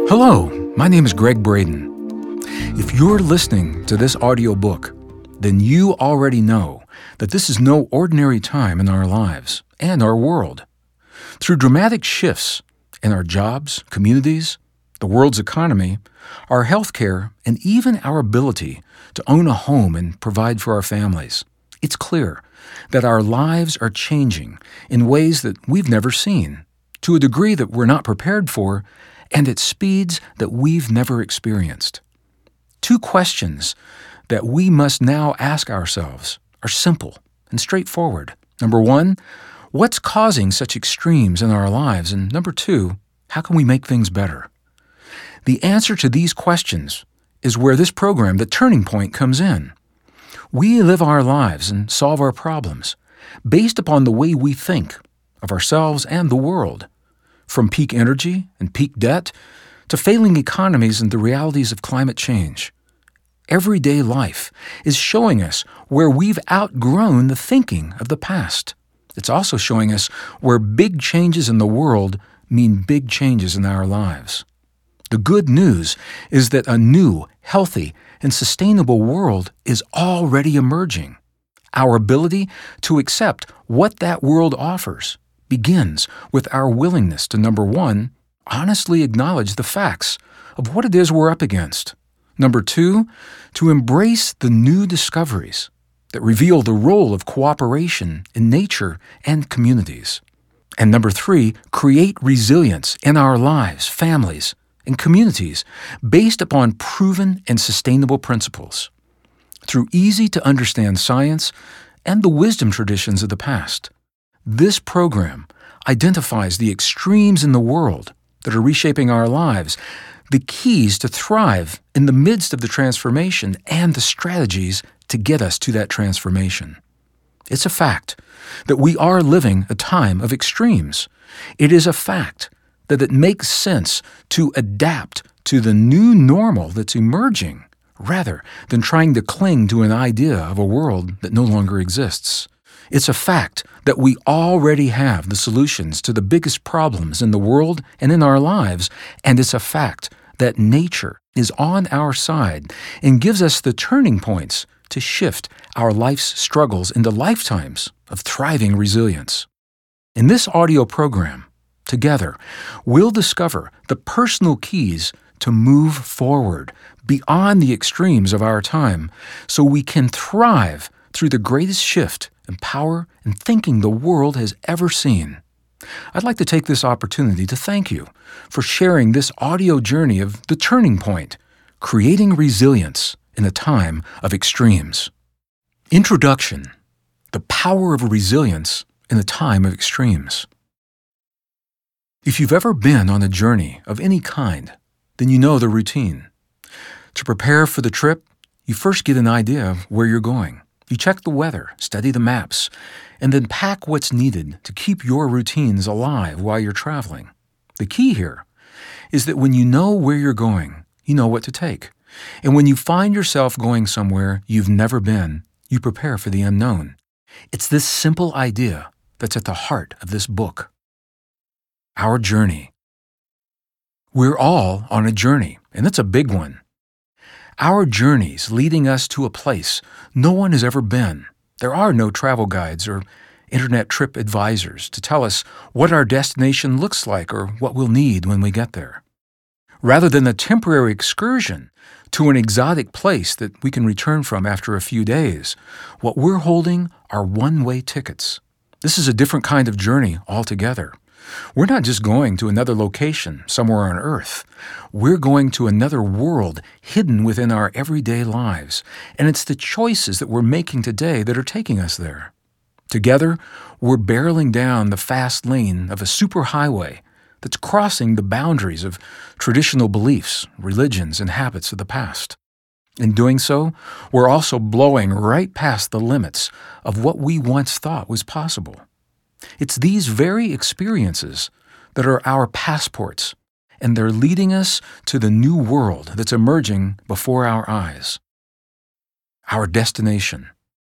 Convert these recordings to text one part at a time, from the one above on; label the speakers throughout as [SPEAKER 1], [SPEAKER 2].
[SPEAKER 1] Hello, my name is Greg Braden. If you're listening to this audiobook, then you already know that this is no ordinary time in our lives and our world. Through dramatic shifts in our jobs, communities, the world's economy, our healthcare, and even our ability to own a home and provide for our families, it's clear that our lives are changing in ways that we've never seen, to a degree that we're not prepared for, and at speeds that we've never experienced. Two questions that we must now ask ourselves are simple and straightforward. Number one, what's causing such extremes in our lives? And number two, how can we make things better? The answer to these questions is where this program, The Turning Point, comes in. We live our lives and solve our problems based upon the way we think of ourselves and the world. From peak energy and peak debt to failing economies and the realities of climate change. Everyday life is showing us where we've outgrown the thinking of the past. It's also showing us where big changes in the world mean big changes in our lives. The good news is that a new, healthy, and sustainable world is already emerging. Our ability to accept what that world offers begins with our willingness to, number one, honestly acknowledge the facts of what it is we're up against. Number two, to embrace the new discoveries that reveal the role of cooperation in nature and communities. And number three, create resilience in our lives, families, and communities based upon proven and sustainable principles. Through easy-to-understand science and the wisdom traditions of the past, this program identifies the extremes in the world that are reshaping our lives, the keys to thrive in the midst of the transformation, and the strategies to get us to that transformation. It's a fact that we are living a time of extremes. It is a fact that it makes sense to adapt to the new normal that's emerging rather than trying to cling to an idea of a world that no longer exists. It's a fact that we already have the solutions to the biggest problems in the world and in our lives, and it's a fact that nature is on our side and gives us the turning points to shift our life's struggles into lifetimes of thriving resilience. In this audio program, together, we'll discover the personal keys to move forward beyond the extremes of our time so we can thrive through the greatest shift in power and thinking the world has ever seen. I'd like to take this opportunity to thank you for sharing this audio journey of The Turning Point, creating resilience in a time of extremes. Introduction: The Power of Resilience in a Time of Extremes. If you've ever been on a journey of any kind, then you know the routine. To prepare for the trip, you first get an idea of where you're going. You check the weather, study the maps, and then pack what's needed to keep your routines alive while you're traveling. The key here is that when you know where you're going, you know what to take. And when you find yourself going somewhere you've never been, you prepare for the unknown. It's this simple idea that's at the heart of this book. Our journey. We're all on a journey, and it's a big one. Our journeys leading us to a place no one has ever been. There are no travel guides or internet trip advisors to tell us what our destination looks like or what we'll need when we get there. Rather than a temporary excursion to an exotic place that we can return from after a few days, what we're holding are one-way tickets. This is a different kind of journey altogether. We're not just going to another location somewhere on Earth. We're going to another world hidden within our everyday lives, and it's the choices that we're making today that are taking us there. Together, we're barreling down the fast lane of a superhighway that's crossing the boundaries of traditional beliefs, religions, and habits of the past. In doing so, we're also blowing right past the limits of what we once thought was possible. It's these very experiences that are our passports, and they're leading us to the new world that's emerging before our eyes. Our destination.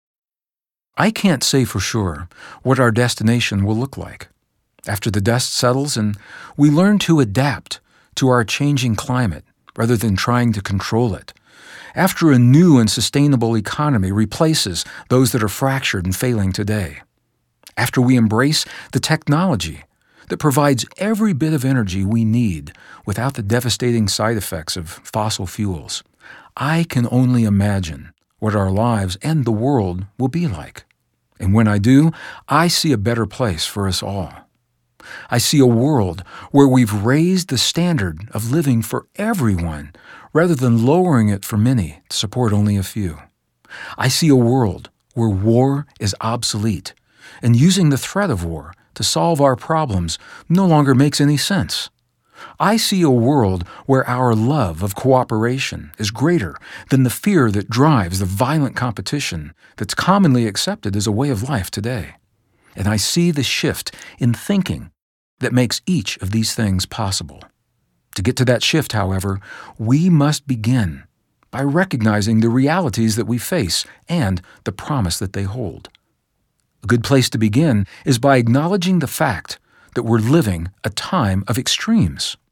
[SPEAKER 1] I can't say for sure what our destination will look like. After the dust settles and we learn to adapt to our changing climate rather than trying to control it, after a new and sustainable economy replaces those that are fractured and failing today, after we embrace the technology that provides every bit of energy we need without the devastating side effects of fossil fuels, I can only imagine what our lives and the world will be like. And when I do, I see a better place for us all. I see a world where we've raised the standard of living for everyone rather than lowering it for many to support only a few. I see a world where war is obsolete, and using the threat of war to solve our problems no longer makes any sense. I see a world where our love of cooperation is greater than the fear that drives the violent competition that's commonly accepted as a way of life today. And I see the shift in thinking that makes each of these things possible. To get to that shift, however, we must begin by recognizing the realities that we face and the promise that they hold. A good place to begin is by acknowledging the fact that we're living a time of extremes.